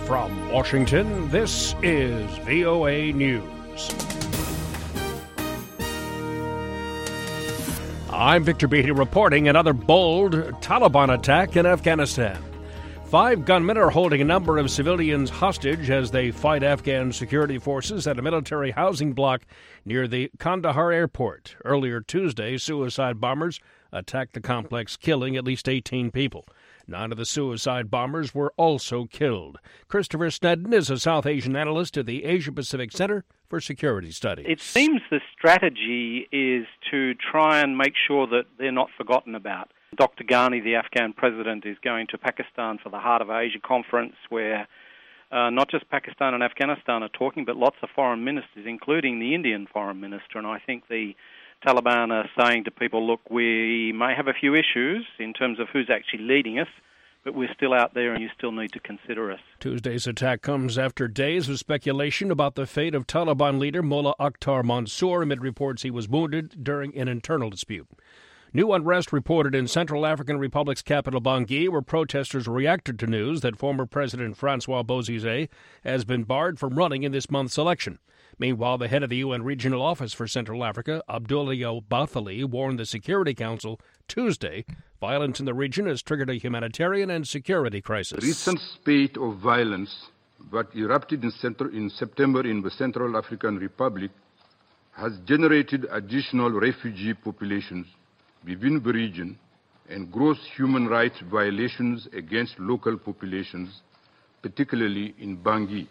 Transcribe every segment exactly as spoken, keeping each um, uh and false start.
From Washington, this is V O A News. I'm Victor Beatty reporting another bold Taliban attack in Afghanistan. Five gunmen are holding a number of civilians hostage as they fight Afghan security forces at a military housing block near the Kandahar airport. Earlier Tuesday, suicide bombers attacked the complex, killing at least eighteen people. Nine of the suicide bombers were also killed. Christopher Snedden is a South Asian analyst at the Asia-Pacific Center for Security Studies. It seems the strategy is to try and make sure that they're not forgotten about. Doctor Ghani, the Afghan president, is going to Pakistan for the Heart of Asia conference where uh, not just Pakistan and Afghanistan are talking, but lots of foreign ministers, including the Indian foreign minister. And I think the Taliban are saying to people, look, we may have a few issues in terms of who's actually leading us, but we're still out there and you still need to consider us. Tuesday's attack comes after days of speculation about the fate of Taliban leader Mullah Akhtar Mansour amid reports he was wounded during an internal dispute. New unrest reported in Central African Republic's capital Bangui, where protesters reacted to news that former President Francois Bozizé has been barred from running in this month's election. Meanwhile, the head of the U N Regional Office for Central Africa, Abdoulaye Bathily, warned the Security Council Tuesday violence in the region has triggered a humanitarian and security crisis. The recent spate of violence that erupted in, Central, in September in the Central African Republic has generated additional refugee populations within the region and gross human rights violations against local populations, particularly in Bangui.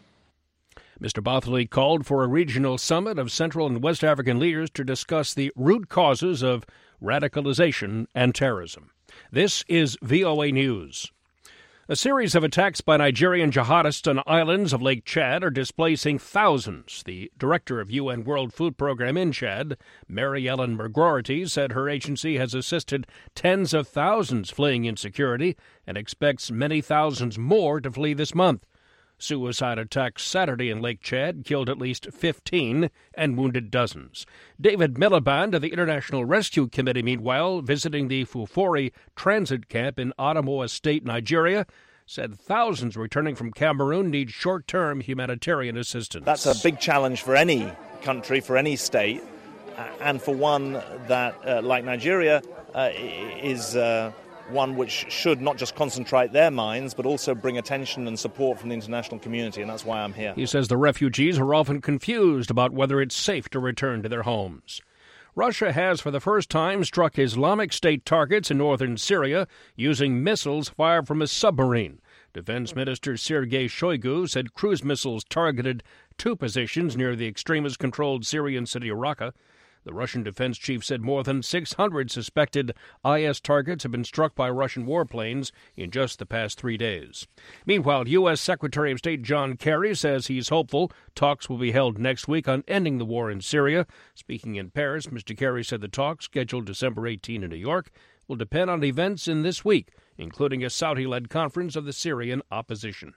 Mister Bathily called for a regional summit of Central and West African leaders to discuss the root causes of radicalization and terrorism. This is V O A News. A series of attacks by Nigerian jihadists on islands of Lake Chad are displacing thousands. The director of U N World Food Program in Chad, Mary Ellen McGroarty, said her agency has assisted tens of thousands fleeing insecurity and expects many thousands more to flee this month. Suicide attacks Saturday in Lake Chad killed at least fifteen and wounded dozens. David Miliband of the International Rescue Committee, meanwhile, visiting the Fufori transit camp in Adamawa State, Nigeria, said thousands returning from Cameroon need short-term humanitarian assistance. That's a big challenge for any country, for any state, and for one that, uh, like Nigeria, uh, is... Uh, one which should not just concentrate their minds, but also bring attention and support from the international community, and that's why I'm here. He says the refugees are often confused about whether it's safe to return to their homes. Russia has, for the first time, struck Islamic State targets in northern Syria using missiles fired from a submarine. Defense Minister Sergei Shoigu said cruise missiles targeted two positions near the extremist-controlled Syrian city of Raqqa. The Russian defense chief said more than six hundred suspected I S targets have been struck by Russian warplanes in just the past three days. Meanwhile, U S. Secretary of State John Kerry says he's hopeful talks will be held next week on ending the war in Syria. Speaking in Paris, Mister Kerry said the talks, scheduled December eighteenth in New York, will depend on events in this week, including a Saudi-led conference of the Syrian opposition.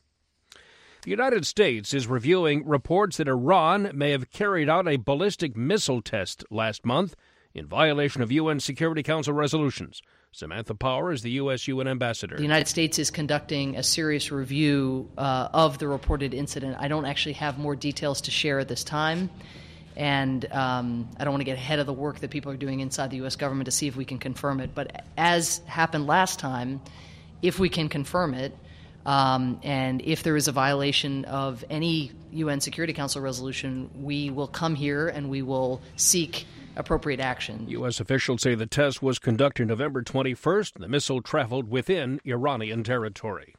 The United States is reviewing reports that Iran may have carried out a ballistic missile test last month in violation of U N Security Council resolutions. Samantha Power is the U S U N ambassador. The United States is conducting a serious review uh, of the reported incident. I don't actually have more details to share at this time, and um, I don't want to get ahead of the work that people are doing inside the U S government to see if we can confirm it. But as happened last time, if we can confirm it, Um, and if there is a violation of any U N Security Council resolution, we will come here and we will seek appropriate action. U S officials say the test was conducted November twenty-first. The missile traveled within Iranian territory.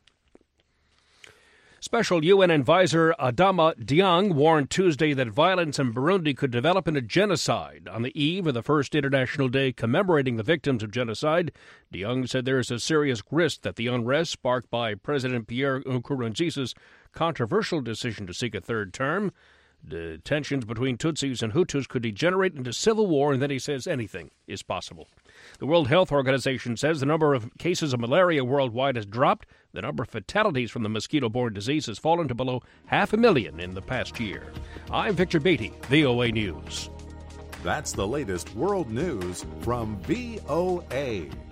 Special U N advisor Adama Dieng warned Tuesday that violence in Burundi could develop into genocide. On the eve of the first International Day commemorating the victims of genocide, Dieng said there is a serious risk that the unrest sparked by President Pierre Nkurunziza's controversial decision to seek a third term, the tensions between Tutsis and Hutus could degenerate into civil war, and then he says anything is possible. The World Health Organization says the number of cases of malaria worldwide has dropped. The number of fatalities from the mosquito-borne disease has fallen to below half a million in the past year. I'm Victor Beatty, V O A News. That's the latest world news from V O A.